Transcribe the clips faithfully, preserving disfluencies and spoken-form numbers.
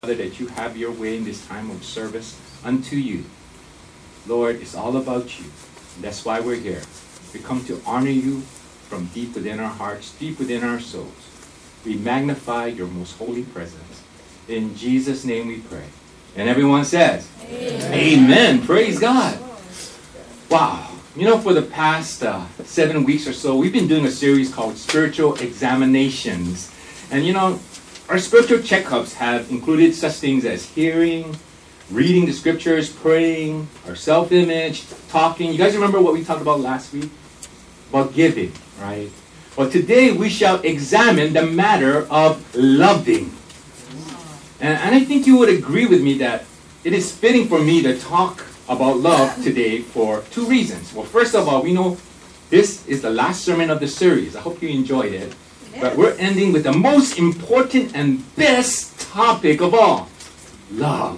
Father, that you have your way in this time of service unto you. Lord, it's all about you. That's why we're here. We come to honor you from deep within our hearts, deep within our souls. We magnify your most holy presence. In Jesus' name we pray. And everyone says, Amen. Amen. Praise God. Wow. You know, for the past uh, seven weeks or so, we've been doing a series called Spiritual Examinations. And you know, our spiritual checkups have included such things as hearing, reading the scriptures, praying, our self-image, talking. You guys remember what we talked about last week? About giving, right? Well, today we shall examine the matter of loving. And, and I think you would agree with me that it is fitting for me to talk about love today for two reasons. Well, first of all, we know this is the last sermon of the series. I hope you enjoyed it. But we're ending with the most important and best topic of all, love.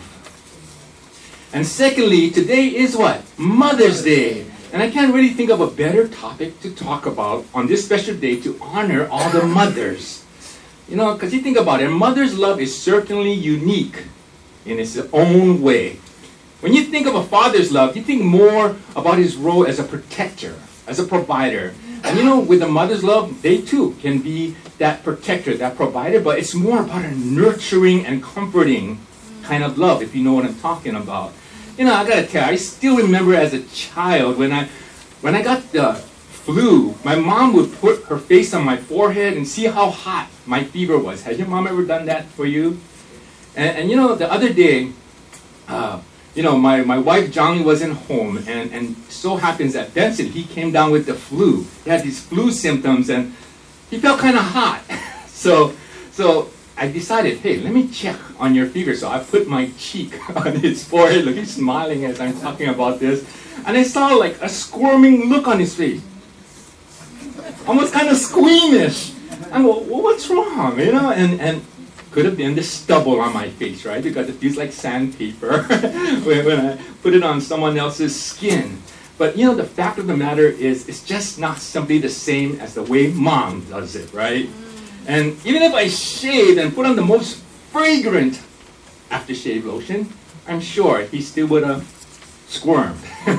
And secondly, today is what? Mother's Day. And I can't really think of a better topic to talk about on this special day to honor all the mothers. You know, because you think about it, a mother's love is certainly unique in its own way. When you think of a father's love, you think more about his role as a protector, as a provider. And you know, with a mother's love, they too can be that protector, that provider, but it's more about a nurturing and comforting kind of love, if you know what I'm talking about. You know, I gotta tell you, I still remember as a child when I when I got the flu, my mom would put her face on my forehead and see how hot my fever was. Has your mom ever done that for you? And, and you know, the other day, uh, you know, my, my wife Johnny wasn't home, and, and so happens that Benson, he came down with the flu. He had these flu symptoms, and he felt kind of hot. so so I decided, hey, let me check on your fever. So I put my cheek on his forehead. Look, he's smiling as I'm talking about this. And I saw like a squirming look on his face. Almost kind of squeamish. I go, well, what's wrong? You know, and, and could have been the stubble on my face, right? Because it feels like sandpaper when, when I put it on someone else's skin. But you know, the fact of the matter is, it's just not simply the same as the way mom does it, right? And even if I shaved and put on the most fragrant aftershave lotion, I'm sure he still would have squirmed.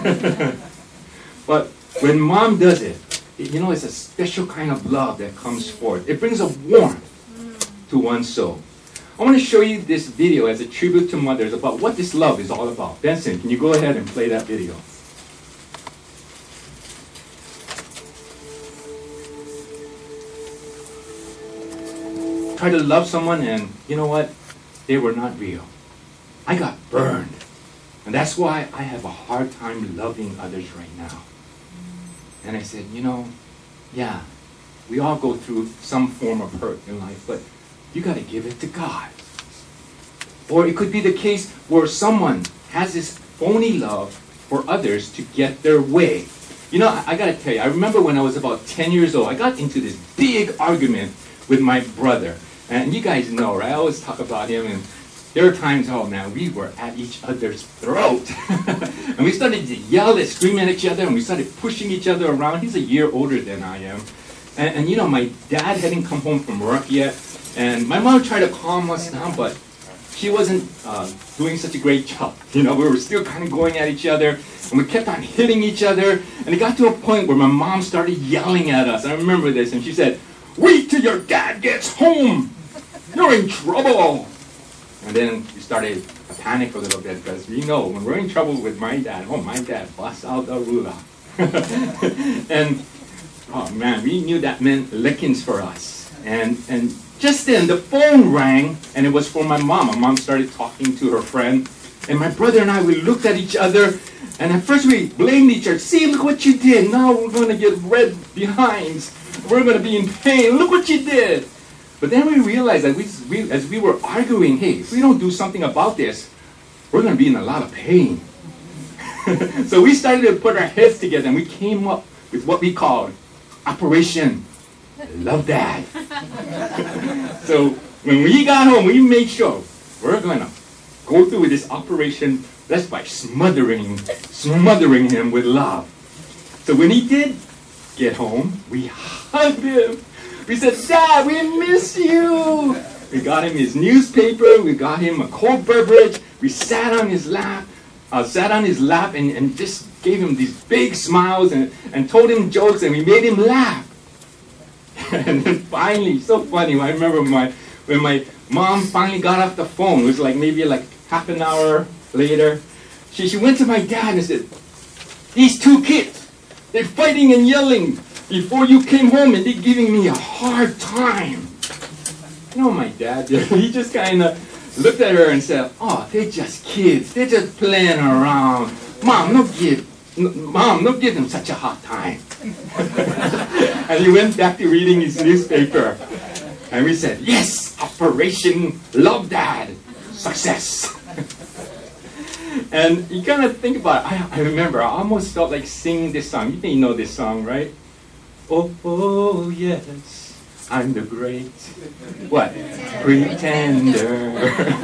But when mom does it, you know, it's a special kind of love that comes forth. It brings a warmth to one's soul. I want to show you this video as a tribute to mothers about what this love is all about. Benson, can you go ahead and play that video? Try to love someone and you know what? They were not real. I got burned. And that's why I have a hard time loving others right now. And I said, you know, yeah, we all go through some form of hurt in life, but you got to give it to God. Or it could be the case where someone has this phony love for others to get their way. You know, I, I got to tell you, I remember when I was about ten years old, I got into this big argument with my brother. And you guys know, right? I always talk about him. And there are times, oh man, we were at each other's throat. And we started to yell and scream at each other, and we started pushing each other around. He's a year older than I am. And, and you know, my dad hadn't come home from work yet. And my mom tried to calm us down, but she wasn't uh, doing such a great job. You know, we were still kind of going at each other, and we kept on hitting each other. And it got to a point where my mom started yelling at us. I remember this, and she said, "Wait till your dad gets home. You're in trouble." And then we started to panic a little bit, because we know when we're in trouble with my dad, oh, my dad busts out the ruler. And, oh man, we knew that meant lickings for us. And, and just then, the phone rang, and it was for my mom. My mom started talking to her friend. And my brother and I, we looked at each other, and at first we blamed each other. See, look what you did. Now we're going to get red behinds. We're going to be in pain. Look what you did. But then we realized that we, we, as we were arguing, hey, if we don't do something about this, we're going to be in a lot of pain. So we started to put our heads together, and we came up with what we called Operation Love Dad. So when we got home, we made sure we're going to go through with this operation just by smothering, smothering him with love. So when he did get home, we hugged him. We said, "Dad, we miss you." We got him his newspaper. We got him a cold beverage. We sat on his lap, uh, sat on his lap, and, and just gave him these big smiles and, and told him jokes, and we made him laugh. And then finally, so funny. I remember my when my mom finally got off the phone. It was like maybe like half an hour later. She she went to my dad and said, "These two kids, they're fighting and yelling before you came home, and they're giving me a hard time." You know, my dad did. He just kind of looked at her and said, "Oh, they're just kids. They're just playing around. Mom, don't give, Mom, don't give them such a hard time." And he went back to reading his newspaper. And we said, "Yes, Operation Love Dad, success." And you kind of think about it. I, I remember, I almost felt like singing this song. You think you know this song, right? Oh, oh, yes, I'm the great, what? Pretender.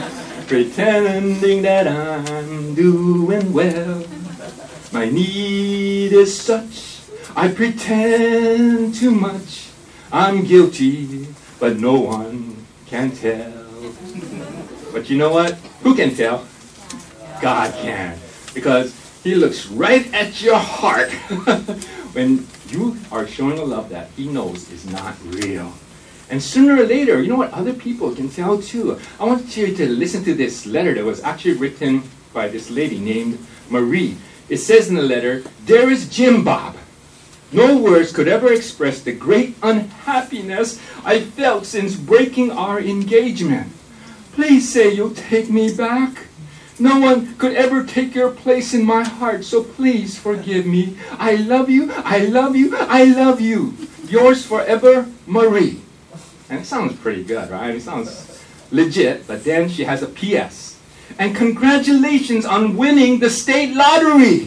Pretending that I'm doing well. My need is such, I pretend too much. I'm guilty, but no one can tell. But you know what? Who can tell? God can. Because he looks right at your heart when you are showing a love that he knows is not real. And sooner or later, you know what? Other people can tell too. I want you to listen to this letter that was actually written by this lady named Marie. It says in the letter, "There is Jim Bob. No words could ever express the great unhappiness I felt since breaking our engagement. Please say you'll take me back. No one could ever take your place in my heart, so please forgive me. I love you, I love you, I love you. Yours forever, Marie." And it sounds pretty good, right? It sounds legit, but then she has a P S "And congratulations on winning the state lottery."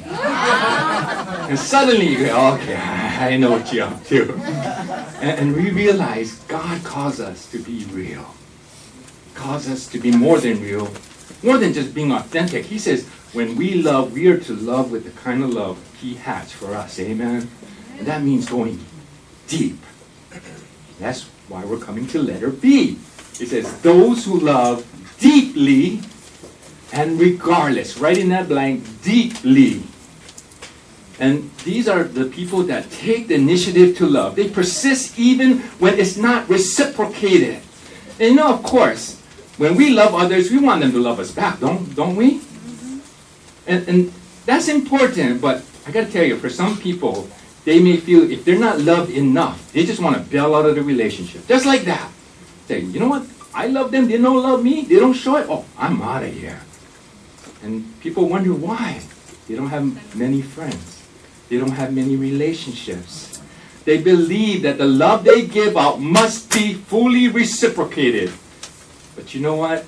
And suddenly you go, okay, I know what you're up to. And, and we realize God calls us to be real. Calls us to be more than real. More than just being authentic. He says, when we love, we are to love with the kind of love he has for us. Amen? And that means going deep. That's why we're coming to letter B. It says, those who love deeply and regardless. Right in that blank, deeply. And these are the people that take the initiative to love. They persist even when it's not reciprocated. And you know, of course, when we love others, we want them to love us back, don't, don't we? Mm-hmm. And, and that's important, but I got to tell you, for some people, they may feel if they're not loved enough, they just want to bail out of the relationship. Just like that. Say, you know what? I love them. They don't love me. They don't show it. Oh, I'm out of here. And people wonder why. They don't have many friends. They don't have many relationships. They believe that the love they give out must be fully reciprocated. But you know what?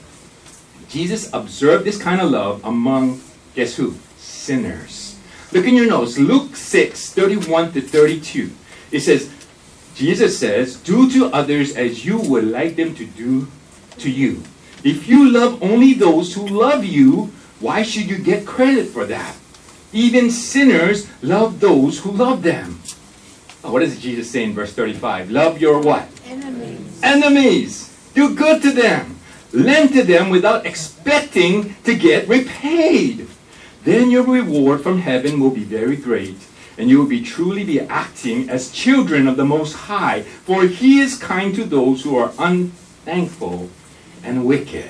Jesus observed this kind of love among, guess who? Sinners. Look in your notes, Luke six, thirty-one to thirty-two. It says, Jesus says, "Do to others as you would like them to do to you. If you love only those who love you, why should you get credit for that? Even sinners love those who love them." Oh, what does Jesus say in verse thirty-five? Love your what? Enemies. Enemies. Do good to them. Lend to them without expecting to get repaid. Then your reward from heaven will be very great, and you will be truly be acting as children of the Most High, for He is kind to those who are unthankful and wicked.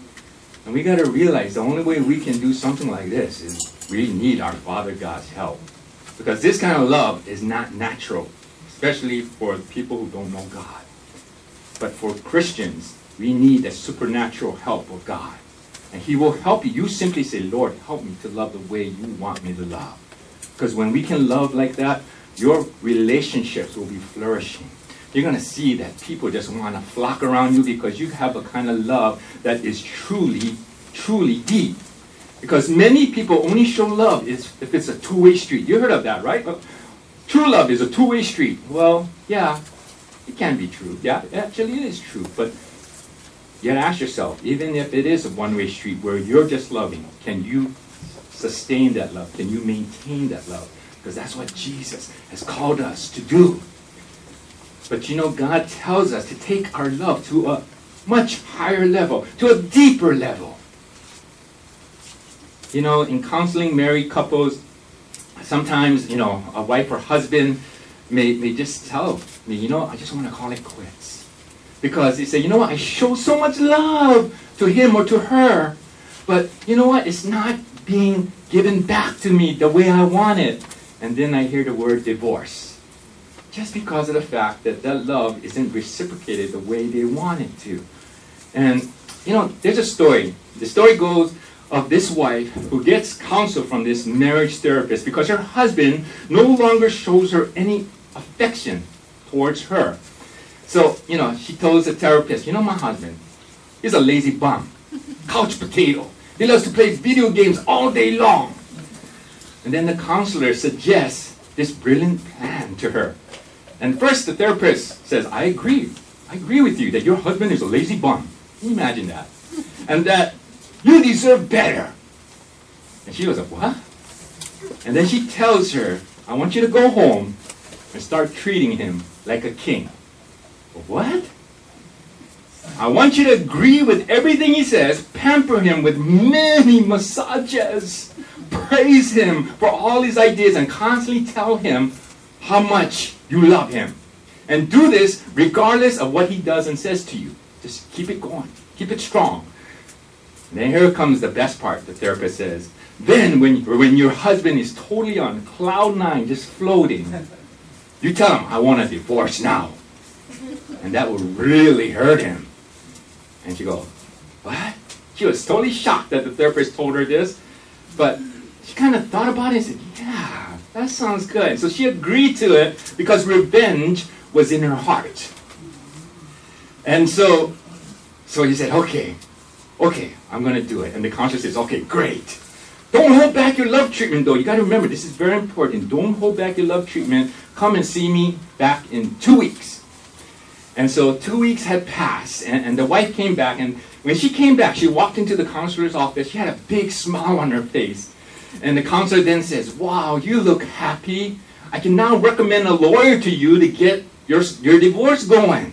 And we got to realize the only way we can do something like this is we need our Father God's help. Because this kind of love is not natural, especially for people who don't know God. But for Christians, we need the supernatural help of God. And He will help you. You simply say, "Lord, help me to love the way you want me to love." Because when we can love like that, your relationships will be flourishing. You're going to see that people just want to flock around you because you have a kind of love that is truly, truly deep. Because many people only show love is if it's a two-way street. You heard of that, right? Uh, true love is a two-way street. Well, yeah, it can be true. Yeah, actually it is true. But you gotta ask yourself, even if it is a one-way street where you're just loving, can you sustain that love? Can you maintain that love? Because that's what Jesus has called us to do. But you know, God tells us to take our love to a much higher level, to a deeper level. You know, in counseling married couples, sometimes, you know, a wife or husband may, may just tell me, you know, I just want to call it quits. Because they say, you know what, I show so much love to him or to her, but you know what, it's not being given back to me the way I want it. And then I hear the word divorce. Just because of the fact that that love isn't reciprocated the way they want it to. And, you know, there's a story. The story goes of this wife who gets counsel from this marriage therapist because her husband no longer shows her any affection towards her. So, you know, she tells the therapist, you know, my husband, he's a lazy bum, couch potato. He loves to play video games all day long. And then the counselor suggests this brilliant plan to her. And first the therapist says, I agree. I agree with you that your husband is a lazy bum. Can you imagine that? And that you deserve better. And she was like, what? And then she tells her, I want you to go home and start treating him like a king. What? I want you to agree with everything he says, pamper him with many massages, praise him for all his ideas, and constantly tell him how much you love him. And do this regardless of what he does and says to you. Just keep it going. Keep it strong. And then here comes the best part, the therapist says. Then when, when your husband is totally on cloud nine, just floating, you tell him, I want a divorce now. And that will really hurt him. And she goes, what? She was totally shocked that the therapist told her this. But she kind of thought about it and said, yeah, that sounds good. So she agreed to it because revenge was in her heart. And so, so he said, okay, okay, I'm going to do it. And the counselor says, okay, great. Don't hold back your love treatment, though. You got to remember, this is very important. Don't hold back your love treatment. Come and see me back in two weeks. And so two weeks had passed, and, and the wife came back, and when she came back, she walked into the counselor's office. She had a big smile on her face. And the counselor then says, wow, you look happy. I can now recommend a lawyer to you to get your, your divorce going.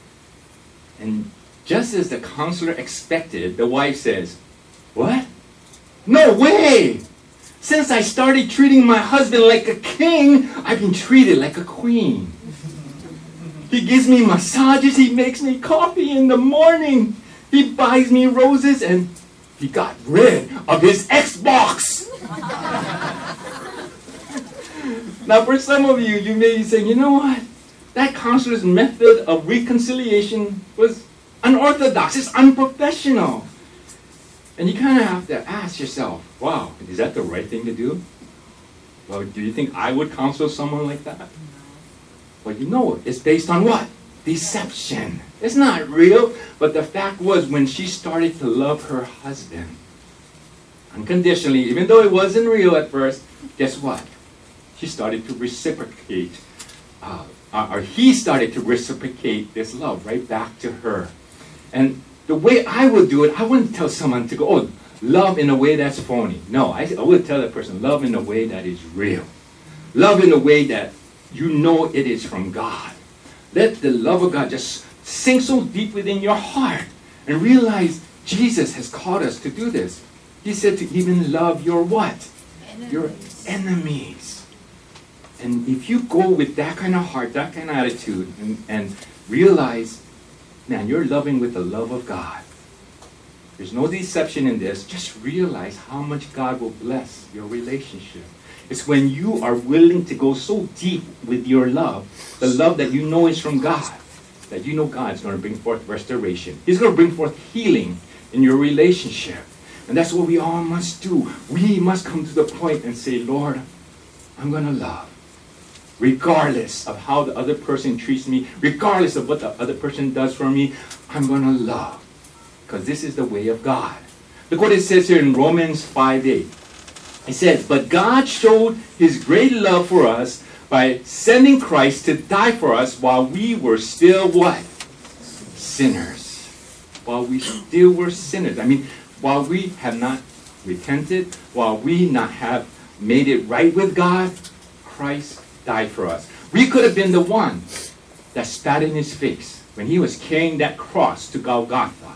And just as the counselor expected, the wife says, what? No way! Since I started treating my husband like a king, I've been treated like a queen. He gives me massages, he makes me coffee in the morning. He buys me roses, and he got rid of his Xbox. Now for some of you, you may be saying, you know what? That counselor's method of reconciliation was unorthodox, it's unprofessional. And you kind of have to ask yourself, wow, is that the right thing to do? Well, do you think I would counsel someone like that? Well, you know, it's based on what? Deception. It's not real. But the fact was, when she started to love her husband unconditionally, even though it wasn't real at first, guess what? She started to reciprocate, uh, or he started to reciprocate this love right back to her. And the way I would do it, I wouldn't tell someone to go, oh, love in a way that's phony. No, I, I would tell that person, love in a way that is real. Love in a way that you know it is from God. Let the love of God just sink so deep within your heart and realize Jesus has called us to do this. He said to even love your what? Enemies. Your enemies. And if you go with that kind of heart, that kind of attitude, and, and realize, man, you're loving with the love of God. There's no deception in this. Just realize how much God will bless your relationship. It's when you are willing to go so deep with your love, the love that you know is from God, that you know God's going to bring forth restoration. He's going to bring forth healing in your relationship. And that's what we all must do. We must come to the point and say, Lord, I'm going to love. Regardless of how the other person treats me, regardless of what the other person does for me, I'm going to love. Because this is the way of God. Look what it says here in Romans five eight. It says, but God showed his great love for us by sending Christ to die for us while we were still what? Sinners. While we still were sinners. I mean, while we have not repented, while we not have made it right with God, Christ died for us. We could have been the one that spat in his face when he was carrying that cross to Golgotha,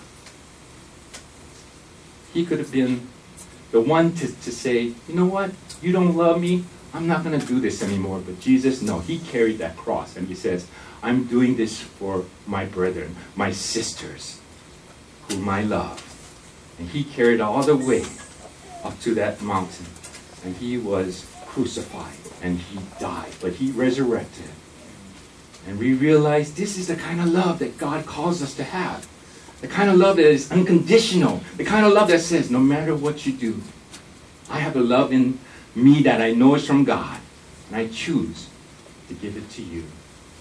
he could have been the one to, to say, you know what, you don't love me, I'm not going to do this anymore. But Jesus, no, he carried that cross, and he says, I'm doing this for my brethren, my sisters, whom I love. And he carried all the way up to that mountain, and he was crucified, and he died, but he resurrected. And we realize this is the kind of love that God calls us to have. The kind of love that is unconditional. The kind of love that says, no matter what you do, I have a love in me that I know is from God, and I choose to give it to you.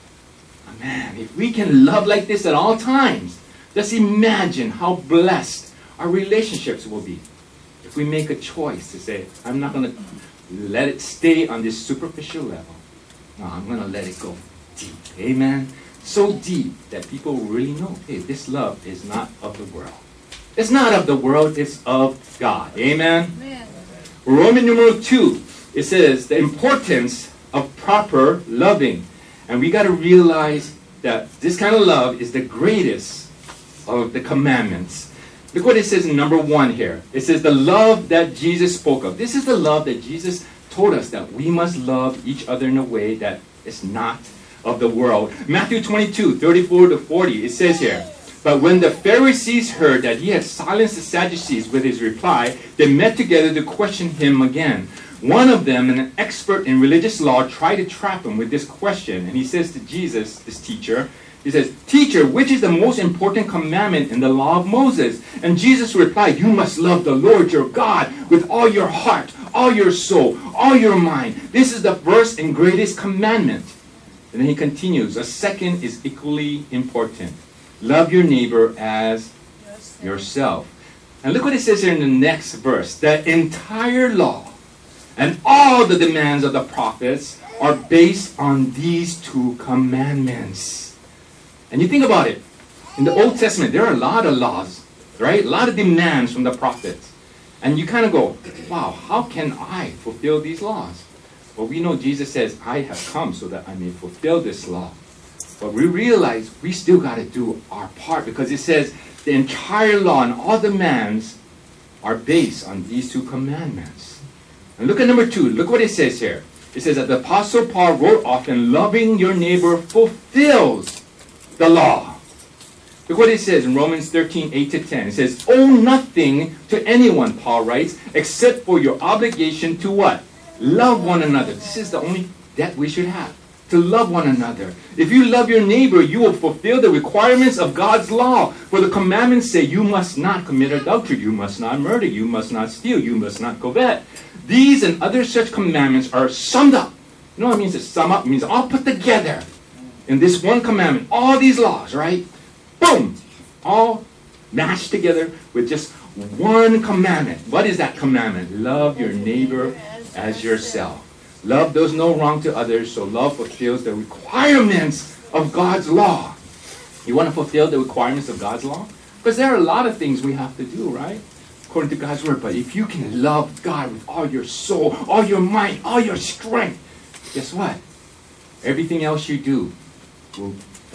Oh, man, if we can love like this at all times, just imagine how blessed our relationships will be. If we make a choice to say, I'm not going to let it stay on this superficial level. No, I'm going to let it go deep. Amen? So deep that people really know, hey, this love is not of the world. It's not of the world, it's of God. Amen? Amen. Roman numeral two, it says the importance of proper loving. And we got to realize that this kind of love is the greatest of the commandments. Look what it says in number one here. It says the love that Jesus spoke of. This is the love that Jesus told us, that we must love each other in a way that is not of the world. Matthew twenty-two, thirty-four to forty, it says here, but when the Pharisees heard that he had silenced the Sadducees with his reply, they met together to question him again. One of them, an expert in religious law, tried to trap him with this question. And he says to Jesus, this teacher, he says, Teacher, which is the most important commandment in the law of Moses? And Jesus replied, you must love the Lord your God with all your heart, all your soul, all your mind. This is the first and greatest commandment. And then he continues, a second is equally important. Love your neighbor as yourself. And look what it says here in the next verse. The entire law and all the demands of the prophets are based on these two commandments. And you think about it. In the Old Testament, there are a lot of laws, right? A lot of demands from the prophets. And you kind of go, wow, how can I fulfill these laws? Well, we know Jesus says, I have come so that I may fulfill this law. But we realize we still got to do our part, because it says the entire law and all demands are based on these two commandments. And look at number two. Look what it says here. It says that the Apostle Paul wrote often, loving your neighbor fulfills the law. Look what it says in Romans thirteen, eight to ten. It says, owe nothing to anyone, Paul writes, except for your obligation to what? Love one another. This is the only debt we should have. To love one another. If you love your neighbor, you will fulfill the requirements of God's law. For the commandments say, you must not commit adultery, you must not murder, you must not steal, you must not covet. These and other such commandments are summed up. You know what it means to sum up? It means all put together in this one commandment. All these laws, right? Boom! All mashed together with just one commandment. What is that commandment? Love your neighbor as yourself. Love does no wrong to others, so love fulfills the requirements of God's law. You want to fulfill the requirements of God's law? Because there are a lot of things we have to do, right? According to God's word. But if you can love God with all your soul, all your mind, all your strength, guess what? Everything else you do will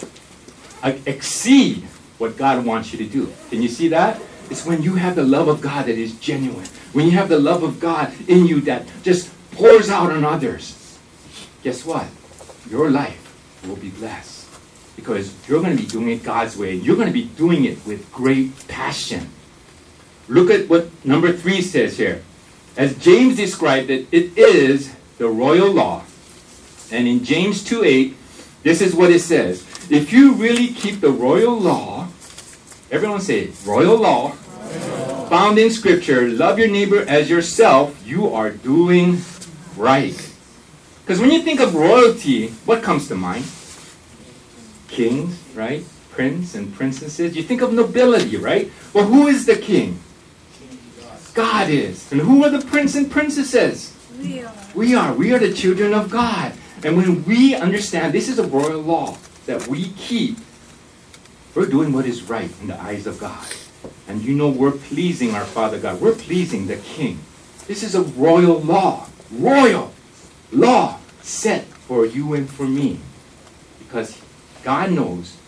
exceed what God wants you to do. Can you see that? It's when you have the love of God that is genuine. When you have the love of God in you that just pours out on others. Guess what? Your life will be blessed. Because you're going to be doing it God's way. You're going to be doing it with great passion. Look at what number three says here. As James described it, it is the royal law. And in James two eight, this is what it says. If you really keep the royal law, everyone say it, royal law, royal. Found in Scripture, love your neighbor as yourself, you are doing right. Because when you think of royalty, what comes to mind? Kings, right? Prince and princesses. You think of nobility, right? Well, who is the king? God is. And who are the prince and princesses? We are. We are. We are the children of God. And when we understand this is a royal law that we keep, we're doing what is right in the eyes of God. And you know we're pleasing our Father God. We're pleasing the King. This is a royal law. Royal law set for you and for me. Because God knows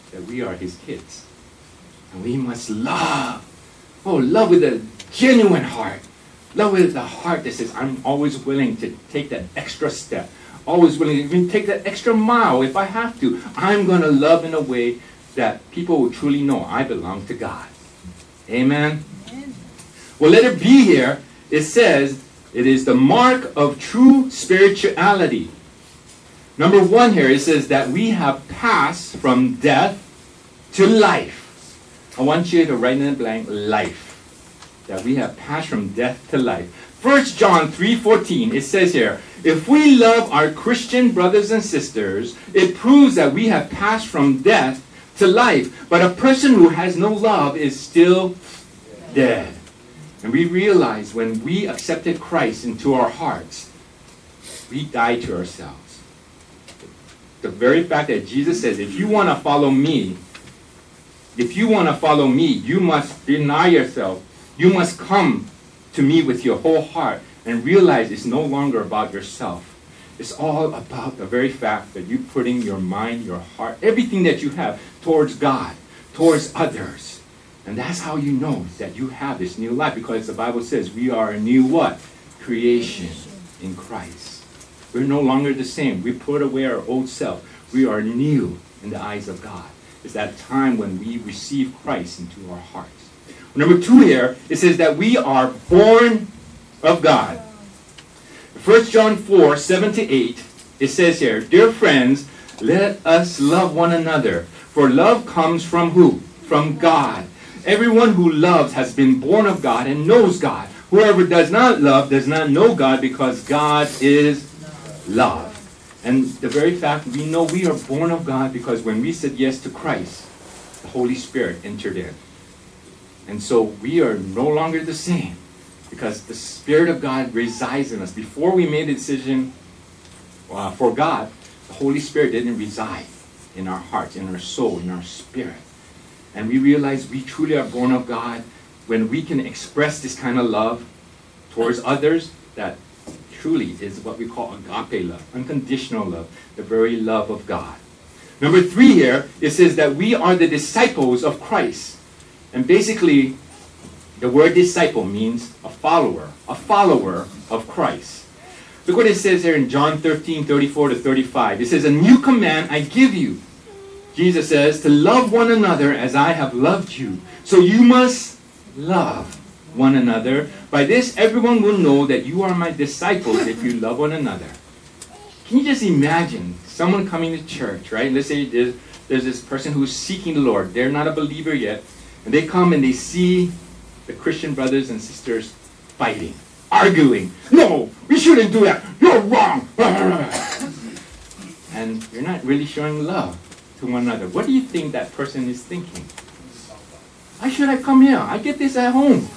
that we are his kids. And we must love. Oh, love with a genuine heart. Love with the heart that says, I'm always willing to take that extra step. Always willing to even take that extra mile if I have to. I'm going to love in a way that people will truly know I belong to God. Amen? Amen. Well, let it be here. It says, it is the mark of true spirituality. Number one here, it says that we have passed from death to life. I want you to write in the blank, life. That we have passed from death to life. First John three fourteen, it says here, if we love our Christian brothers and sisters, it proves that we have passed from death to life. But a person who has no love is still dead. And we realize when we accepted Christ into our hearts, we died to ourselves. The very fact that Jesus says, if you want to follow me, if you want to follow me, you must deny yourself. You must come to me with your whole heart and realize it's no longer about yourself. It's all about the very fact that you're putting your mind, your heart, everything that you have towards God, towards others. And that's how you know that you have this new life, because the Bible says we are a new what? Creation in Christ. We're no longer the same. We put away our old self. We are new in the eyes of God. It's that time when we receive Christ into our hearts. Number two here, it says that we are born of God. First John four, seven to eight, it says here, dear friends, let us love one another. For love comes from who? From God. Everyone who loves has been born of God and knows God. Whoever does not love does not know God, because God is love. And the very fact we know we are born of God because when we said yes to Christ, the Holy Spirit entered in. And so we are no longer the same because the Spirit of God resides in us. Before we made a decision uh, for God, the Holy Spirit didn't reside in our hearts, in our soul, in our spirit. And we realize we truly are born of God when we can express this kind of love towards others that truly is what we call agape love, unconditional love, the very love of God. Number three here, it says that we are the disciples of Christ. And basically, the word disciple means a follower, a follower of Christ. Look what it says here in John thirteen, thirty-four to thirty-five. It says, a new command I give you. Jesus says, to love one another as I have loved you. So you must love one another. By this, everyone will know that you are my disciples if you love one another. Can you just imagine someone coming to church, right? Let's say there's, there's this person who's seeking the Lord. They're not a believer yet. And they come and they see the Christian brothers and sisters fighting, arguing. No, we shouldn't do that. You're wrong. And you're not really showing love to one another. What do you think that person is thinking? Why should I come here? I get this at home.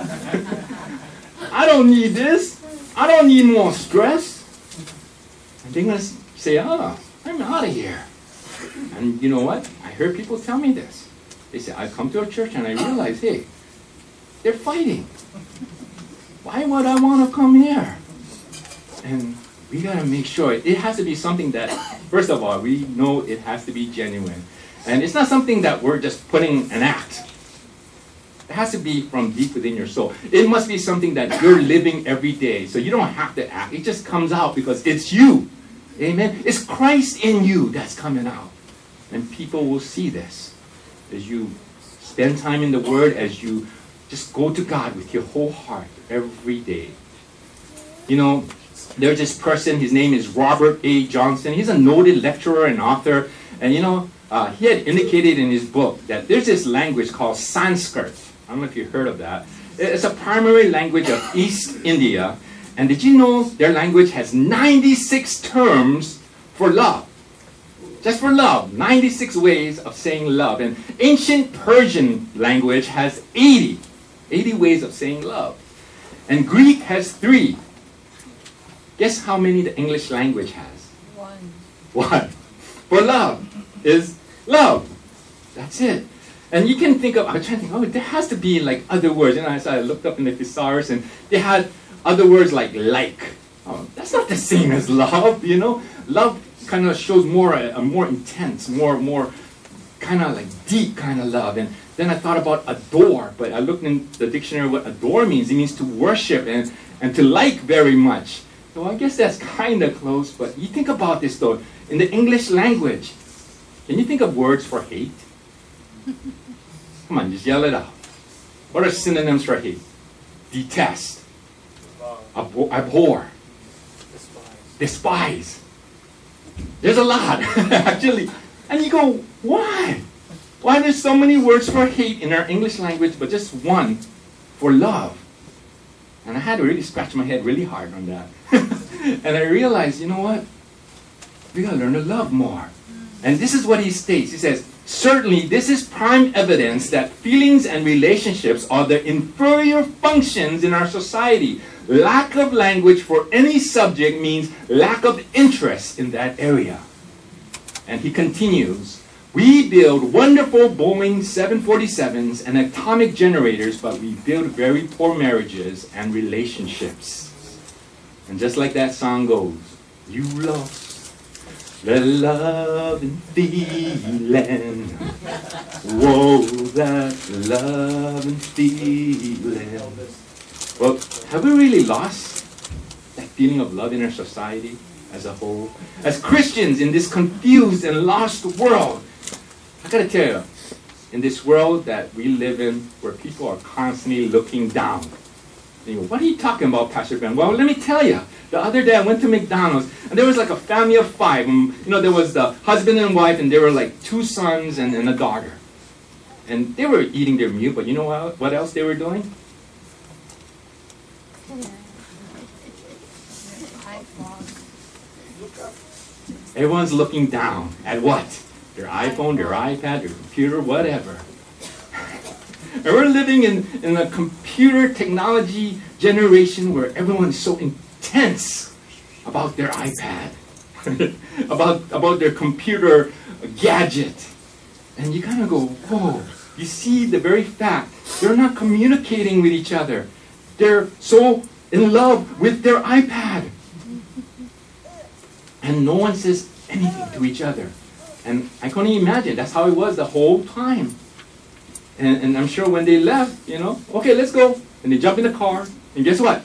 I don't need this. I don't need more stress. And they're going to say, oh, I'm out of here. And you know what? I heard people tell me this. They say, I come to a church and I realize, hey, they're fighting. Why would I want to come here? And we got to make sure. It has to be something that, first of all, we know it has to be genuine. And it's not something that we're just putting an act. It has to be from deep within your soul. It must be something that you're living every day. So you don't have to act. It just comes out because it's you. Amen? It's Christ in you that's coming out. And people will see this as you spend time in the Word, as you just go to God with your whole heart every day. You know, there's this person, his name is Robert A. Johnson. He's a noted lecturer and author. And you know, uh, he had indicated in his book that there's this language called Sanskrit. I don't know if you heard of that. It's a primary language of East India. And did you know their language has ninety-six terms for love? Just for love, ninety-six ways of saying love. And ancient Persian language has eighty, eighty ways of saying love. And Greek has three. Guess how many the English language has? One. One. For love is love. That's it. And you can think of, I was trying to think, oh, there has to be like other words. And I, I looked up in the thesaurus and they had other words like like. Oh, that's not the same as love, you know. Love kind of shows more, a, a more intense, more, more kind of like deep kind of love. And then I thought about adore, but I looked in the dictionary what adore means. It means to worship and, and to like very much. So I guess that's kind of close, but you think about this though. In the English language, can you think of words for hate? Come on, just yell it out. What are synonyms for hate? Detest. Abhor. Abhor. Despise. Despise. There's a lot, actually. And you go, why? Why there's so many words for hate in our English language, but just one for love? And I had to really scratch my head really hard on that. And I realized, you know what? We gotta learn to love more. And this is what he states. He says, certainly this is prime evidence that feelings and relationships are the inferior functions in our society. Lack of language for any subject means lack of interest in that area. And he continues, we build wonderful Boeing seven forty-sevens and atomic generators, but we build very poor marriages and relationships. And just like that song goes, you lost the love and feeling. Whoa, that love and feeling. Well, have we really lost that feeling of love in our society as a whole? As Christians in this confused and lost world, I gotta tell you, in this world that we live in, where people are constantly looking down. And you go, what are you talking about, Pastor Ben? Well, let me tell you. The other day I went to McDonald's, and there was like a family of five. And, you know, there was the husband and wife, and there were like two sons and, and a daughter. And they were eating their meal, but you know what, what else they were doing? Everyone's looking down at what? Their iPhone, their iPad, their computer, whatever. And we're living in, in a computer technology generation where everyone is so intense about their iPad, about, about their computer gadget. And you kind of go, whoa, you see the very fact they're not communicating with each other. They're so in love with their iPad. And no one says anything to each other. And I can only imagine that's how it was the whole time. And, and I'm sure when they left, you know, okay, let's go. And they jump in the car, and guess what?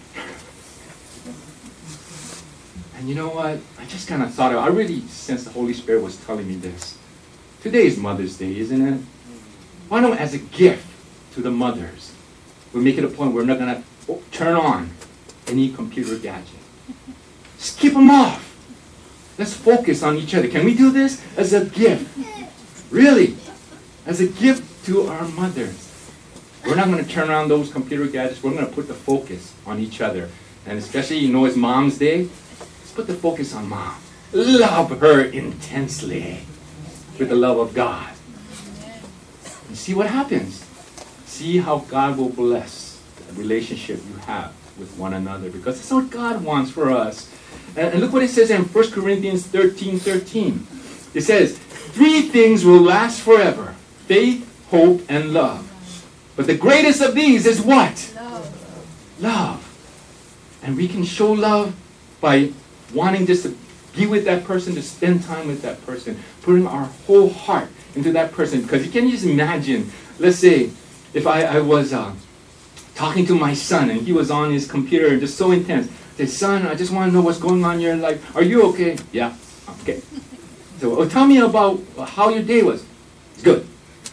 And you know what? I just kind of thought, of, I really sensed the Holy Spirit was telling me this. Today is Mother's Day, isn't it? Why don't, as a gift to the mothers, we make it a point where we're not going to turn on any computer gadget. Just keep them off. Let's focus on each other. Can we do this as a gift? Really? As a gift to our mothers. We're not going to turn on those computer gadgets. We're going to put the focus on each other. And especially, you know, it's Mom's Day. Let's put the focus on Mom. Love her intensely with the love of God. And see what happens. See how God will bless the relationship you have with one another. Because that's what God wants for us. And, and look what it says in First Corinthians thirteen thirteen. It says, three things will last forever. Faith, hope, and love. But the greatest of these is what? Love. Love. And we can show love by wanting just to be with that person, to spend time with that person, putting our whole heart into that person. Because you can just imagine, let's say, if I, I was uh, talking to my son and he was on his computer and just so intense. I say, son, I just want to know what's going on in your life. Are you okay? Yeah, okay. So, oh, tell me about how your day was. It's good.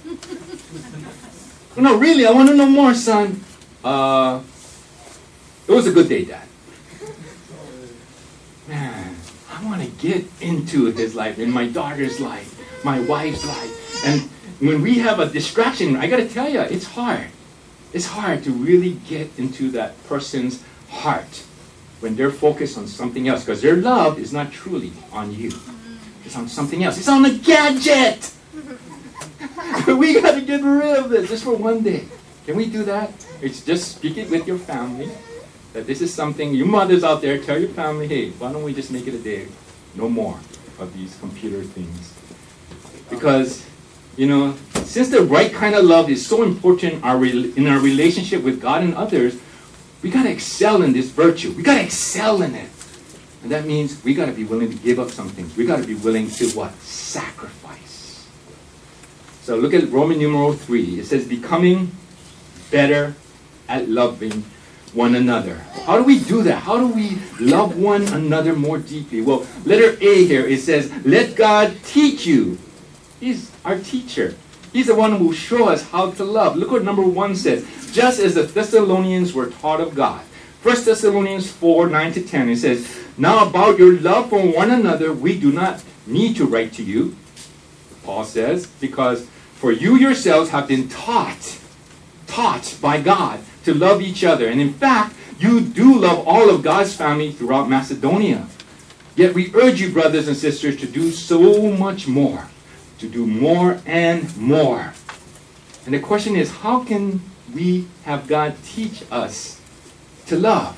Oh, no, really, I want to know more, son. Uh, it was a good day, Dad. Man, I want to get into his life, in my daughter's life, my wife's life. And when we have a distraction, I got to tell you, it's hard. It's hard to really get into that person's heart when they're focused on something else, because their love is not truly on you. It's on something else. It's on the gadget. We got to get rid of this just for one day. Can we do that? It's just speak it with your family. That this is something, you mothers out there, tell your family, hey, why don't we just make it a day? No more of these computer things. Because, you know, since the right kind of love is so important in our, in our relationship with God and others, we got to excel in this virtue. We got to excel in it. And that means we got to be willing to give up some things. We got to be willing to what? Sacrifice. So look at Roman numeral three. It says, becoming better at loving one another. How do we do that? How do we love one another more deeply? Well, letter A here, it says, let God teach you. He's our teacher. He's the one who will show us how to love. Look what number one says. Just as the Thessalonians were taught of God. First Thessalonians four, nine to ten, it says, now about your love for one another, we do not need to write to you, Paul says, because for you yourselves have been taught, taught by God to love each other. And in fact, you do love all of God's family throughout Macedonia. Yet we urge you, brothers and sisters, to do so much more. To do more and more. And the question is, how can we have God teach us to love?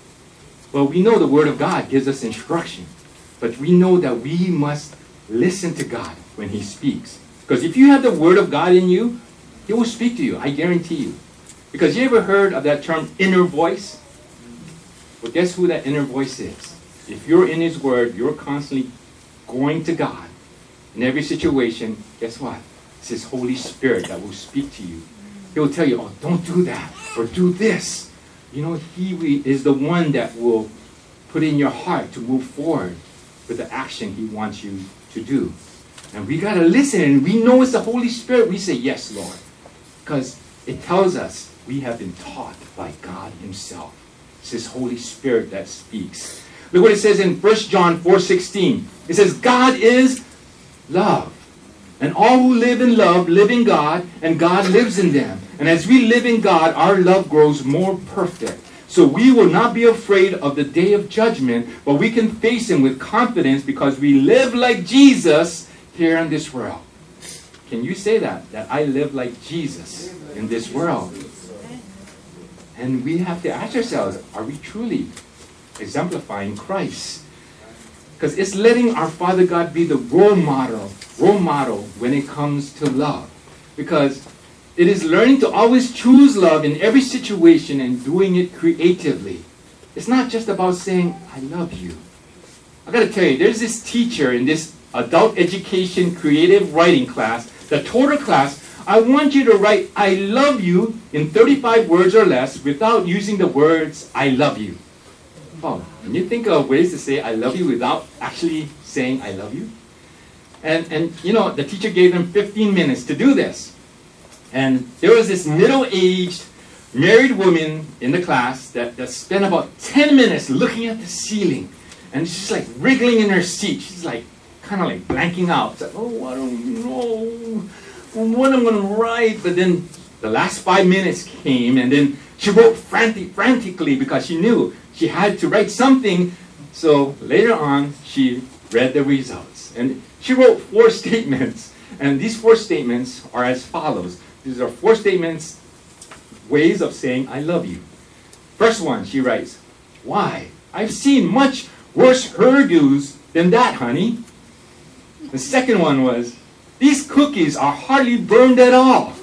Well, we know the Word of God gives us instruction. But we know that we must listen to God when He speaks. Because if you have the Word of God in you, He will speak to you, I guarantee you. Because you ever heard of that term, inner voice? Well, guess who that inner voice is? If you're in His Word, you're constantly going to God. In every situation, guess what? It's His Holy Spirit that will speak to you. He will tell you, oh, don't do that, or do this. You know, He is the one that will put in your heart to move forward with the action He wants you to do. And we got to listen, and we know it's the Holy Spirit. We say, yes, Lord. Because it tells us we have been taught by God Himself. It's His Holy Spirit that speaks. Look what it says in First John four sixteen. It says, God is love. And all who live in love live in God, and God lives in them. And as we live in God, our love grows more perfect. So we will not be afraid of the day of judgment, but we can face Him with confidence because we live like Jesus here in this world. Can you say that? That I live like Jesus in this world. And we have to ask ourselves, are we truly exemplifying Christ? Because it's letting our Father God be the role model, role model when it comes to love. Because it is learning to always choose love in every situation and doing it creatively. It's not just about saying, I love you. I got to tell you, there's this teacher in this adult education creative writing class that told her class, I want you to write, I love you in thirty-five words or less without using the words, I love you. Oh, when you think of ways to say, I love you without actually saying, I love you. And, and you know, the teacher gave them fifteen minutes to do this. And there was this middle-aged married woman in the class that, that spent about ten minutes looking at the ceiling. And she's like wriggling in her seat. She's like, kind of like blanking out. It's like, oh, I don't know what I'm going to write. But then the last five minutes came, and then she wrote frantic, frantically because she knew she had to write something. So later on, she read the results. And she wrote four statements. And these four statements are as follows. These are four statements, ways of saying, I love you. First one, she writes, why? I've seen much worse hairdos than that, honey. The second one was, these cookies are hardly burned at all.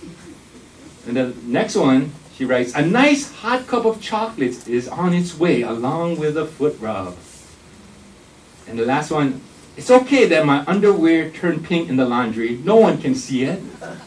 And the next one, she writes, a nice hot cup of chocolate is on its way along with a foot rub. And the last one, it's okay that my underwear turned pink in the laundry. No one can see it.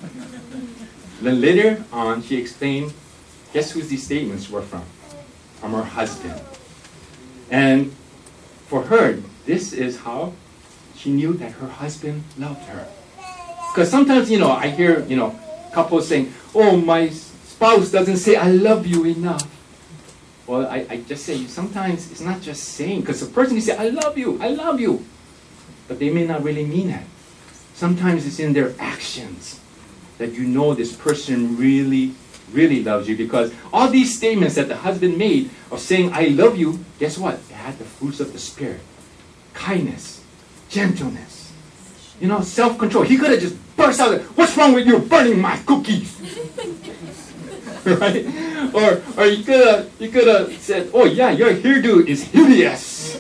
Then later on, she explained, guess who these statements were from? From her husband. And for her, this is how she knew that her husband loved her. Because sometimes, you know, I hear, you know, couples saying, oh, my spouse doesn't say I love you enough. Well, I, I just say, sometimes it's not just saying, because the person can say, I love you, I love you. But they may not really mean it. Sometimes it's in their actions that you know this person really, really loves you. Because all these statements that the husband made of saying, I love you, guess what? It had the fruits of the Spirit. Kindness, gentleness, you know, self-control. He could have just burst out, what's wrong with you burning my cookies? Right? Or or you could have you could have said, oh yeah, your hairdo is hideous.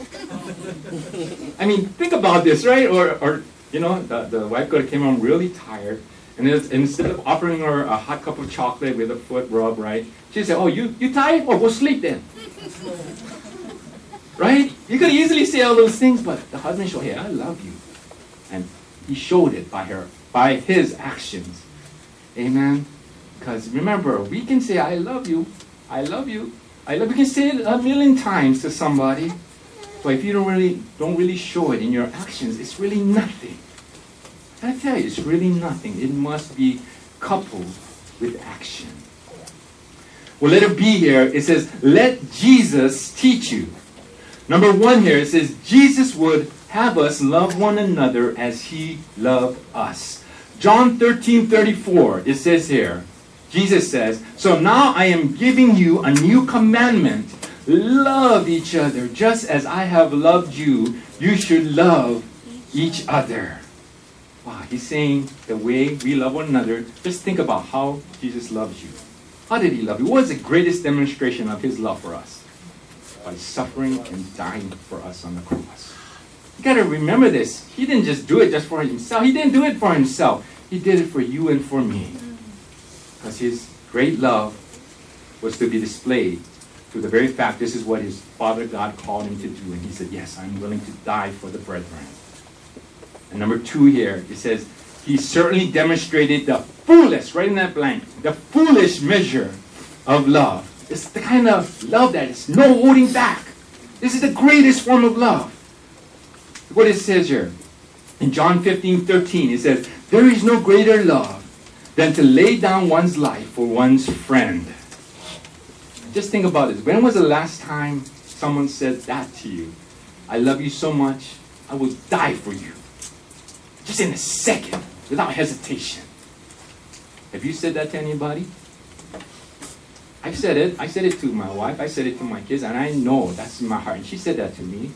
I mean, think about this, right? Or or you know, the, the wife could have came home really tired, and it, instead of offering her a hot cup of chocolate with a foot rub, right? She said, oh, you you tired? Oh, go sleep then. Right? You could easily say all those things, but the husband showed, hey, I love you. And he showed it by her by his actions. Amen? Because remember, we can say, I love you. I love you. I love you. We can say it a million times to somebody. But if you don't really, don't really show it in your actions, it's really nothing. I tell you, it's really nothing. It must be coupled with action. Well, let it be here. It says, let Jesus teach you. Number one here, it says, Jesus would have us love one another as he loved us. John thirteen thirty-four, it says here, Jesus says, so now I am giving you a new commandment. Love each other. Just as I have loved you, you should love each other. Wow, he's saying the way we love one another, just think about how Jesus loves you. How did he love you? What was the greatest demonstration of his love for us? By suffering and dying for us on the cross. You got to remember this. He didn't just do it just for himself. He didn't do it for himself. He did it for you and for me. Because his great love was to be displayed through the very fact this is what his Father God called him to do. And he said, yes, I'm willing to die for the brethren. And number two here, it says, he certainly demonstrated the foolish, right in that blank, the foolish measure of love. It's the kind of love that is no holding back. This is the greatest form of love. Look what it says here. In John fifteen thirteen, it says, there is no greater love than to lay down one's life for one's friend. Just think about this. When was the last time someone said that to you? I love you so much, I will die for you. Just in a second, without hesitation. Have you said that to anybody? I said it. I said it to my wife. I said it to my kids. And I know that's in my heart. And she said that to me.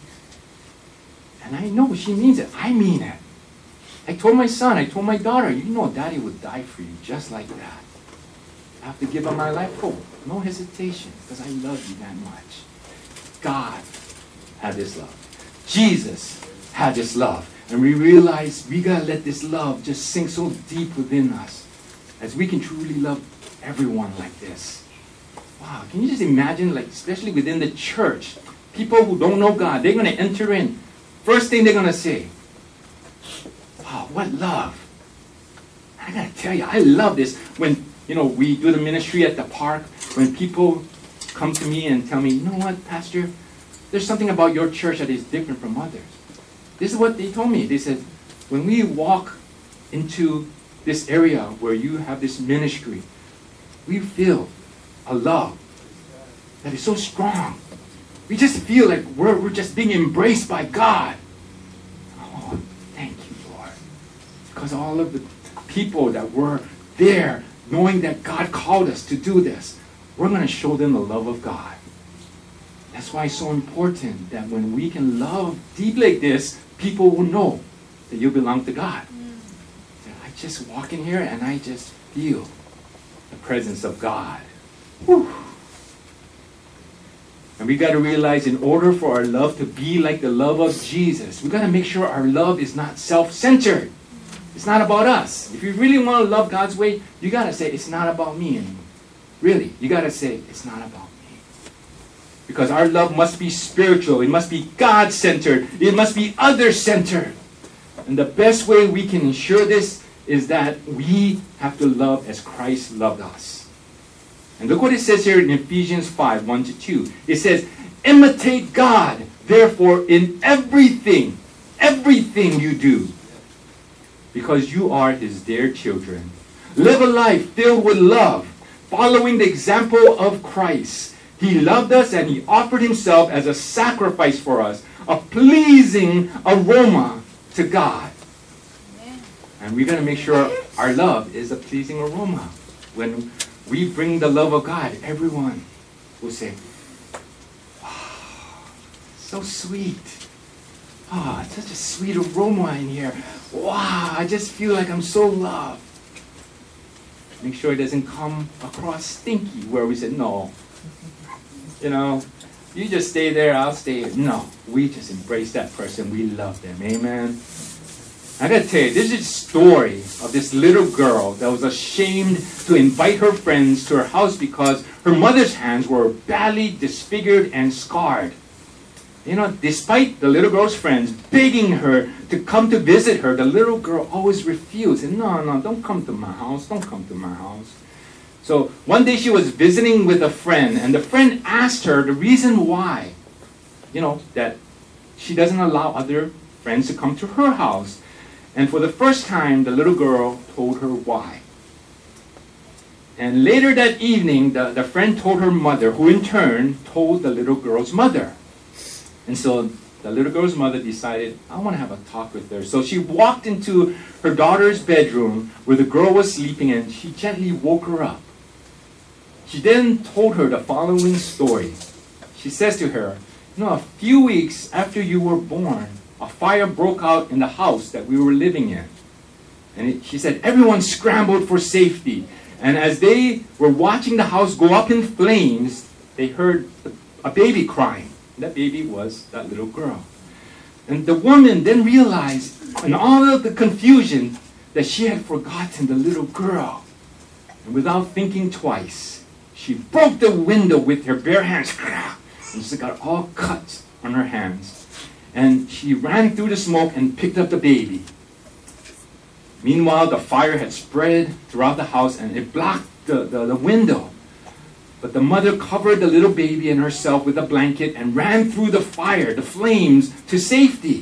And I know she means it. I mean it. I told my son, I told my daughter, you know Daddy would die for you just like that. I have to give up my life. Oh, no hesitation. Because I love you that much. God had this love. Jesus had this love. And we realize we got to let this love just sink so deep within us as we can truly love everyone like this. Wow, can you just imagine, like, especially within the church, people who don't know God, they're going to enter in. First thing they're going to say, wow, what love. I got to tell you, I love this. When, you know, we do the ministry at the park, when people come to me and tell me, you know what, Pastor, there's something about your church that is different from others. This is what they told me. They said, when we walk into this area where you have this ministry, we feel a love that is so strong. We just feel like we're, we're just being embraced by God. Oh, thank you, Lord. Because all of the people that were there, knowing that God called us to do this, we're going to show them the love of God. That's why it's so important that when we can love deep like this, people will know that you belong to God. That I just walk in here and I just feel the presence of God. Whew. And we got to realize in order for our love to be like the love of Jesus, we got to make sure our love is not self-centered. It's not about us. If you really want to love God's way, you got to say, it's not about me anymore. Really, you got to say, it's not about me. Because our love must be spiritual. It must be God-centered. It must be other-centered. And the best way we can ensure this is that we have to love as Christ loved us. And look what it says here in Ephesians five, one to two. It says, imitate God, therefore, in everything, everything you do, because you are His dear children. Live a life filled with love, following the example of Christ. He loved us and He offered Himself as a sacrifice for us, a pleasing aroma to God. Amen. And we're going to make sure our love is a pleasing aroma. When we bring the love of God, everyone will say, wow, so sweet. Ah, oh, such a sweet aroma in here. Wow, I just feel like I'm so loved. Make sure it doesn't come across stinky where we say, no, you know, you just stay there, I'll stay here. No, we just embrace that person. We love them. Amen. I gotta tell you, this is a story of this little girl that was ashamed to invite her friends to her house because her mother's hands were badly disfigured and scarred. You know, despite the little girl's friends begging her to come to visit her, the little girl always refused. And no, no, don't come to my house. Don't come to my house. So one day she was visiting with a friend, and the friend asked her the reason why, you know, that she doesn't allow other friends to come to her house. And for the first time, the little girl told her why. And later that evening, the, the friend told her mother, who in turn told the little girl's mother. And so the little girl's mother decided, I want to have a talk with her. So she walked into her daughter's bedroom where the girl was sleeping, and she gently woke her up. She then told her the following story. She says to her, you know, a few weeks after you were born, a fire broke out in the house that we were living in. And it, she said, everyone scrambled for safety. And as they were watching the house go up in flames, they heard a baby crying. And that baby was that little girl. And the woman then realized, in all of the confusion, that she had forgotten the little girl. And without thinking twice, she broke the window with her bare hands. And she got all cut on her hands. And she ran through the smoke and picked up the baby. Meanwhile, the fire had spread throughout the house and it blocked the, the, the window. But the mother covered the little baby and herself with a blanket and ran through the fire, the flames, to safety.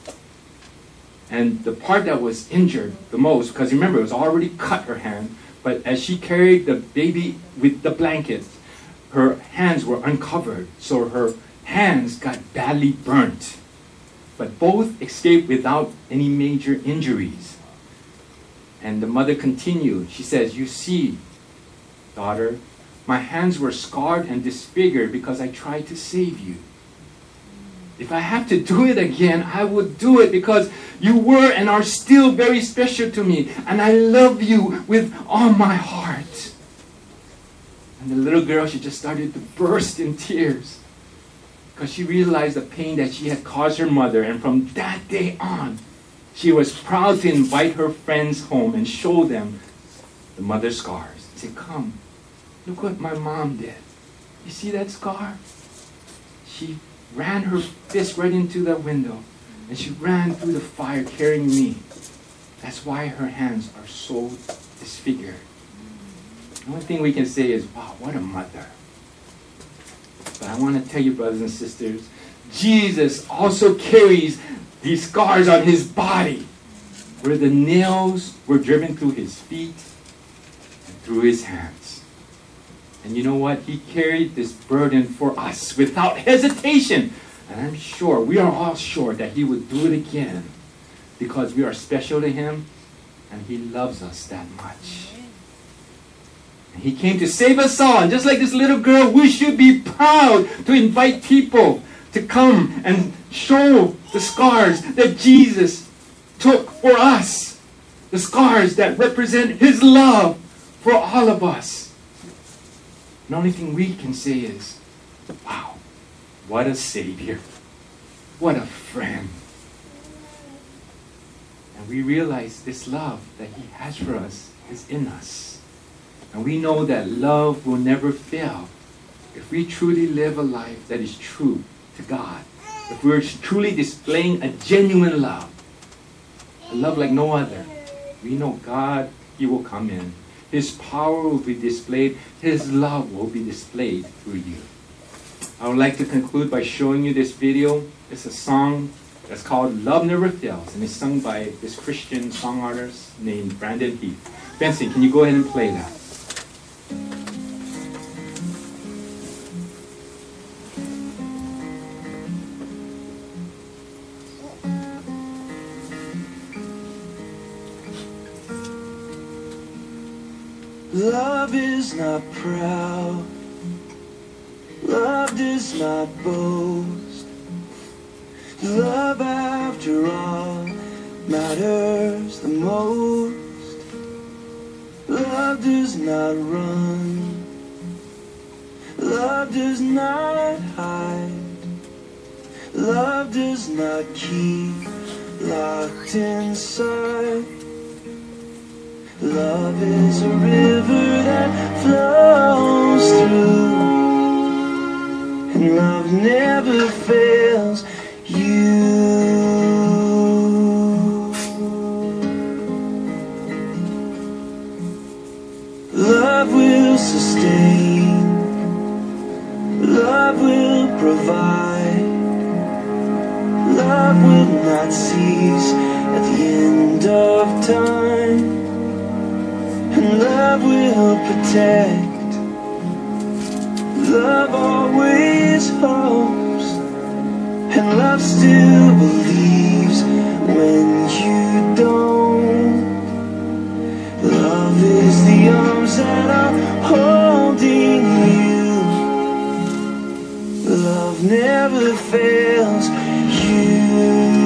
And the part that was injured the most, because remember, it was already cut her hand, but as she carried the baby with the blanket, her hands were uncovered, so her hands got badly burnt. But both escaped without any major injuries. And the mother continued. She says, you see, daughter, my hands were scarred and disfigured because I tried to save you. If I have to do it again, I would do it because you were and are still very special to me. And I love you with all my heart. And the little girl, she just started to burst in tears because she realized the pain that she had caused her mother. And from that day on, she was proud to invite her friends home and show them the mother's scars. She said, come, look what my mom did. You see that scar? She ran her fist right into the window, and she ran through the fire carrying me. That's why her hands are so disfigured. The only thing we can say is, wow, what a mother. But I want to tell you, brothers and sisters, Jesus also carries these scars on his body, where the nails were driven through his feet and through his hands. And you know what? He carried this burden for us without hesitation. And I'm sure, we are all sure that he would do it again because we are special to him and he loves us that much. And he came to save us all. And just like this little girl, we should be proud to invite people to come and show the scars that Jesus took for us. The scars that represent his love for all of us. The only thing we can say is, wow, what a Savior. What a friend. And we realize this love that he has for us is in us. And we know that love will never fail if we truly live a life that is true to God. If we're truly displaying a genuine love, a love like no other, we know God, he will come in. His power will be displayed. His love will be displayed through you. I would like to conclude by showing you this video. It's a song that's called Love Never Fails, and it's sung by this Christian song artist named Brandon Heath. Benson, can you go ahead and play that? Love is not proud. Love does not boast. Love, after all, matters the most. Love does not run. Love does not hide. Love does not keep locked inside. Love is a river that flows through and love never fails you. Love will sustain, love will provide, love will not cease at the end of time, and love will protect, love always hopes, and love still believes when you don't. Love is the arms that are holding you. Love never fails you.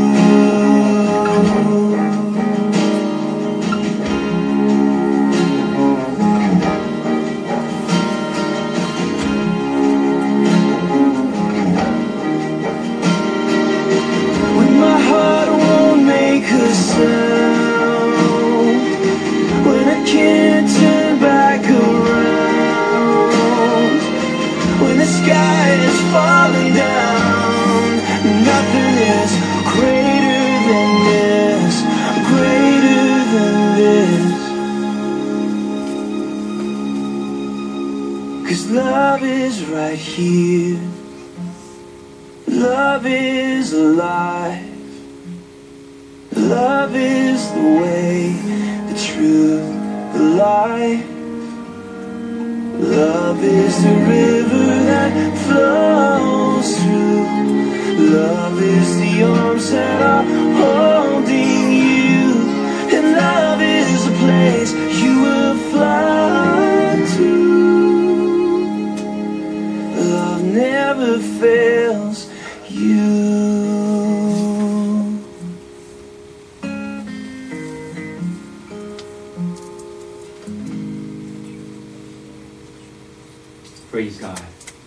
When my heart won't make a sound, when I can't turn back around, when the sky is falling down, nothing is greater than this, greater than this. 'Cause love is right here, love is alive, love is the way, the truth, the life. Love is the river that flows through. Love is the arms that are holding you. And love is the place you will fly to. Love never fails you. Praise God.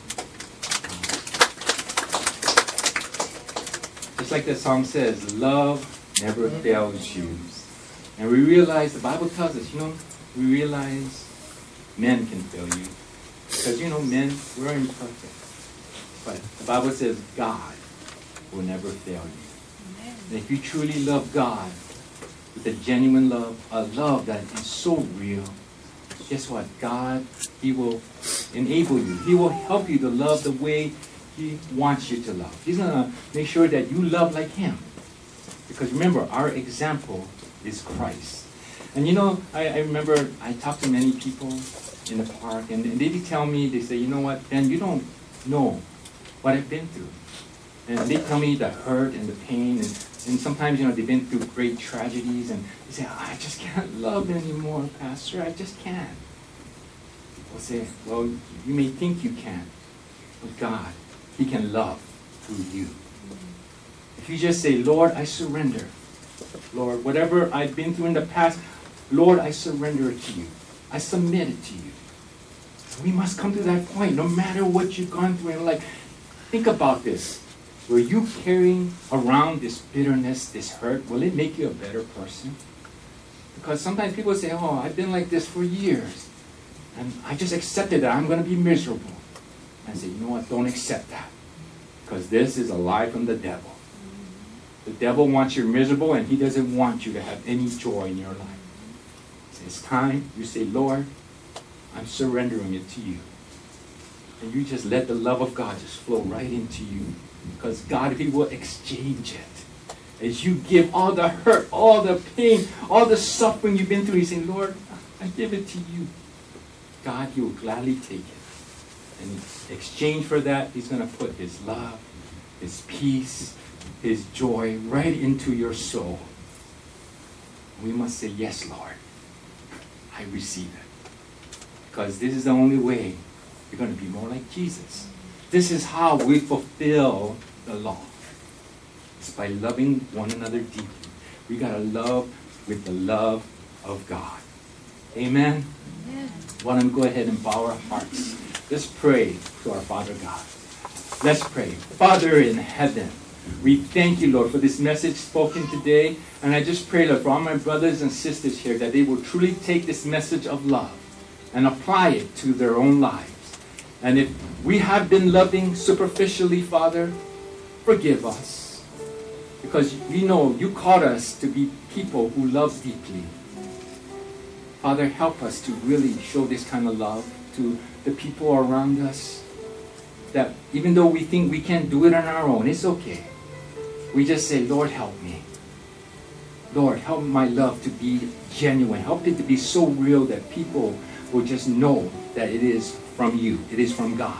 Just like that song says, love never fails you. And we realize, the Bible tells us, you know, we realize men can fail you. Because, you know, men, we're imperfect. But the Bible says God will never fail you. And if you truly love God with a genuine love, a love that is so real, guess what? God, He will enable you. He will help you to love the way He wants you to love. He's going to make sure that you love like Him. Because remember, our example is Christ. And you know, I, I remember I talked to many people in the park, and, and they tell me, they say, you know what, Ben, you don't know what I've been through. And they tell me the hurt and the pain, and, and sometimes, you know, they've been through great tragedies, and they say, I just can't love anymore, Pastor, I just can't. People say, well, you may think you can, but God, He can love through you. If you just say, Lord, I surrender. Lord, whatever I've been through in the past, Lord, I surrender it to you. I submit it to you. We must come to that point, no matter what you've gone through in life. Think about this. Were you carrying around this bitterness, this hurt? Will it make you a better person? Because sometimes people say, oh, I've been like this for years. And I just accepted that I'm going to be miserable. And I say, you know what? Don't accept that. Because this is a lie from the devil. The devil wants you miserable, and he doesn't want you to have any joy in your life. So it's time you say, Lord, I'm surrendering it to you. And you just let the love of God just flow right into you. Because God, He will exchange it. As you give all the hurt, all the pain, all the suffering you've been through, you say, Lord, I give it to you. God, He will gladly take it. And in exchange for that, He's going to put His love, His peace, His joy right into your soul. We must say, yes, Lord, I receive it. Because this is the only way you're going to be more like Jesus. This is how we fulfill the law. It's by loving one another deeply. We got to love with the love of God. Amen? Amen. Why don't we go ahead and bow our hearts. Let's pray to our Father God. Let's pray. Father in heaven, we thank you, Lord, for this message spoken today. And I just pray, Lord, for all my brothers and sisters here, that they will truly take this message of love and apply it to their own lives. And if we have been loving superficially, Father, forgive us. Because we know you called us to be people who love deeply. Father, help us to really show this kind of love to the people around us. That even though we think we can't do it on our own, it's okay. We just say, Lord, help me. Lord, help my love to be genuine. Help it to be so real that people will just know that it is from you. It is from God.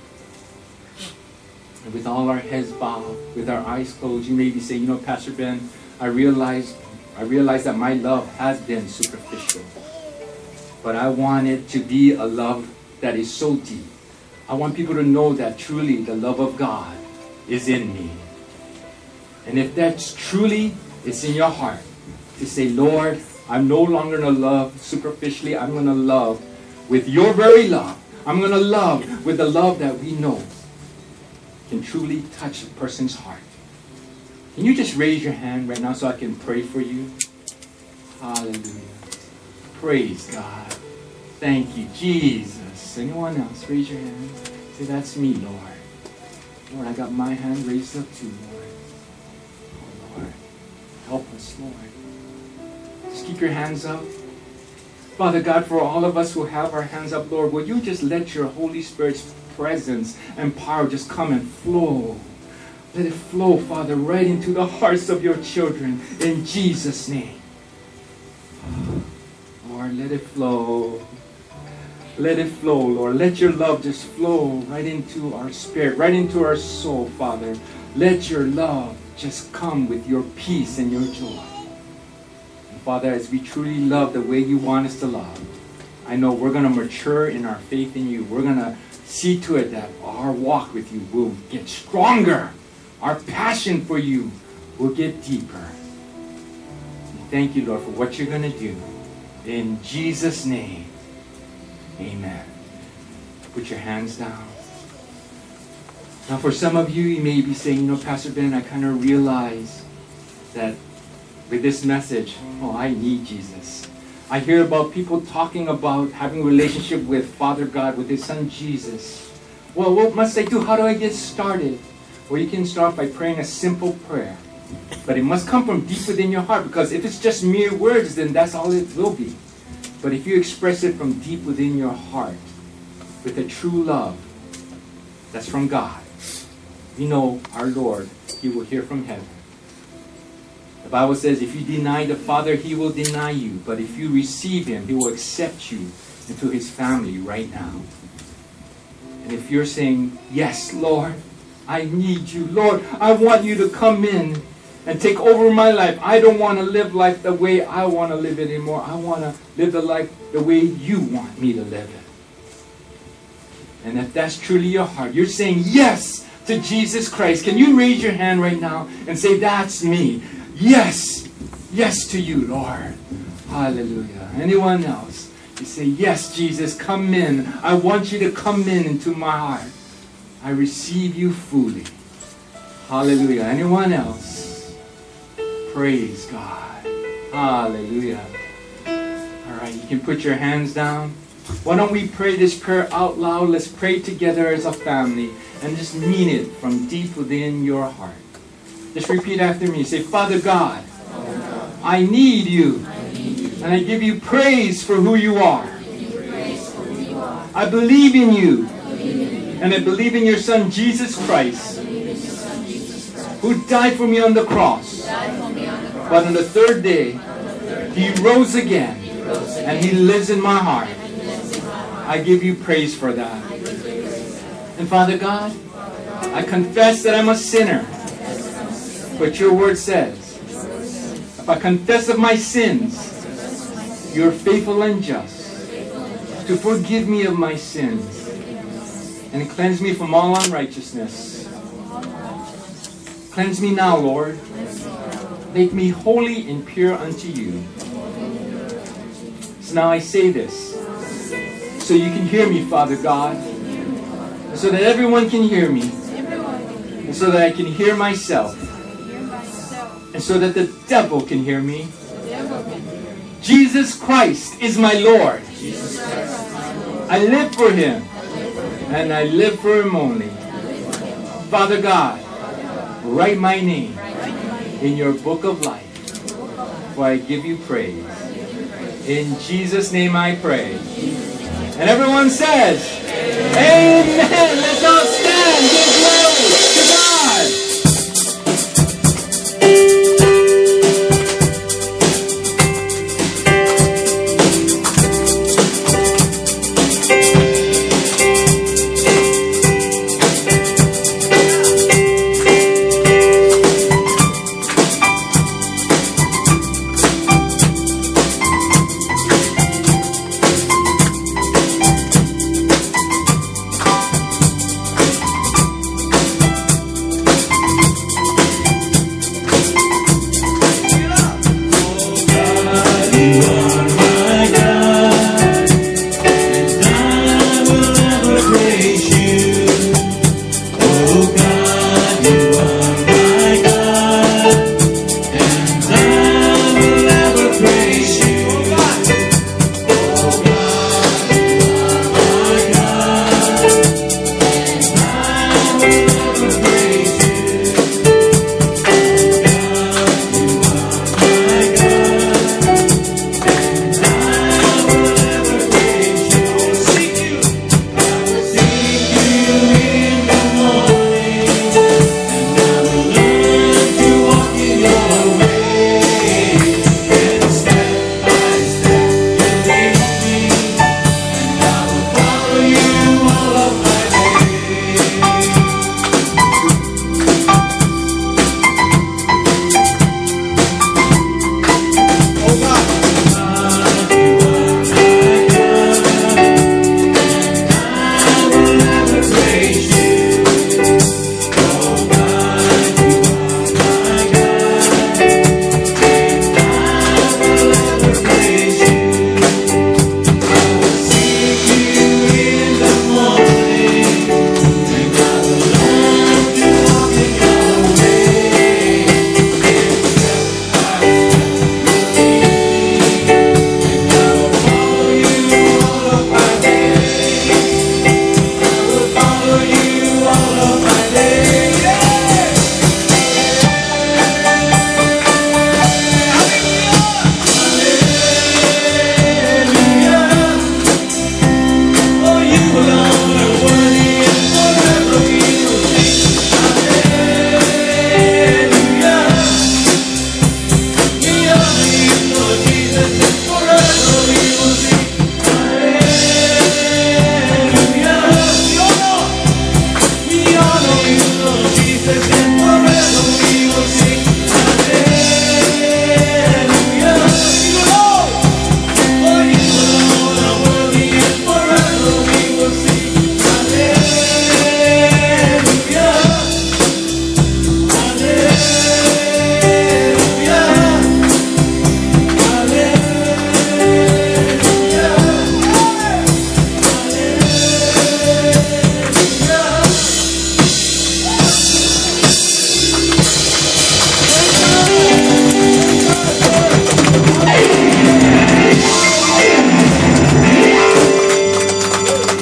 And with all our heads bowed, with our eyes closed, you may be saying, you know, Pastor Ben, I realize, I realize that my love has been superficial. But I want it to be a love that is so deep. I want people to know that truly the love of God is in me. And if that's truly, it's in your heart to say, Lord, I'm no longer going to love superficially. I'm going to love with your very love. I'm going to love with the love that we know can truly touch a person's heart. Can you just raise your hand right now so I can pray for you? Hallelujah. Praise God. Thank you, Jesus. Anyone else? Raise your hand. Say, that's me, Lord. Lord, I got my hand raised up too, Lord. Oh, Lord. Help us, Lord. Just keep your hands up. Father God, for all of us who have our hands up, Lord, will you just let your Holy Spirit's presence and power just come and flow. Let it flow, Father, right into the hearts of your children in Jesus' name. Lord, let it flow. Let it flow, Lord. Let your love just flow right into our spirit, right into our soul, Father. Let your love just come with your peace and your joy. And Father, as we truly love the way you want us to love, I know we're going to mature in our faith in you. We're going to see to it that our walk with you will get stronger. Our passion for you will get deeper. And thank you, Lord, for what you're going to do. In Jesus' name, amen. Put your hands down. Now, for some of you, you may be saying, you know, Pastor Ben, I kind of realize that with this message, oh, I need Jesus. I hear about people talking about having a relationship with Father God, with His Son Jesus. Well, what must I do? How do I get started? Well, you can start by praying a simple prayer. But it must come from deep within your heart, because if it's just mere words, then that's all it will be. But if you express it from deep within your heart, with a true love that's from God, you know our Lord, He will hear from heaven. The Bible says if you deny the Father, He will deny you. But if you receive Him, He will accept you into His family right now. And if you're saying, yes, Lord, I need you. Lord, I want you to come in and take over my life. I don't want to live life the way I want to live it anymore. I want to live the life the way you want me to live it. And if that's truly your heart, you're saying yes to Jesus Christ. Can you raise your hand right now and say, that's me. Yes. Yes to you, Lord. Hallelujah. Anyone else? You say, yes, Jesus, come in. I want you to come in into my heart. I receive you fully. Hallelujah. Anyone else? Praise God. Hallelujah. All right, you can put your hands down. Why don't we pray this prayer out loud? Let's pray together as a family and just mean it from deep within your heart. Just repeat after me. Say, Father God, Father God, I need you. I need you. And I give you praise for who you are. I, who you are. I believe in you. I believe in you. And I believe in your Son, Jesus Christ, Son, Jesus Christ, who died for me on the cross. But on the third day, He rose again, and He lives in my heart. I give you praise for that. And Father God, I confess that I'm a sinner. But your word says, if I confess of my sins, you're faithful and just to forgive me of my sins and cleanse me from all unrighteousness. Cleanse me now, Lord. Make me holy and pure unto you. So now I say this, so you can hear me, Father God, so that everyone can hear me, and so that I can hear myself, and so that the devil can hear me. Jesus Christ is my Lord. I live for Him. and I live for Him only. Father God, write my name in your book of life, for I give you praise. In Jesus' name I pray. And everyone says, Amen. Let's all stand. Give glory to God.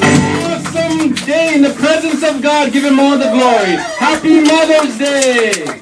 Give Him all the glory. Happy Mother's Day!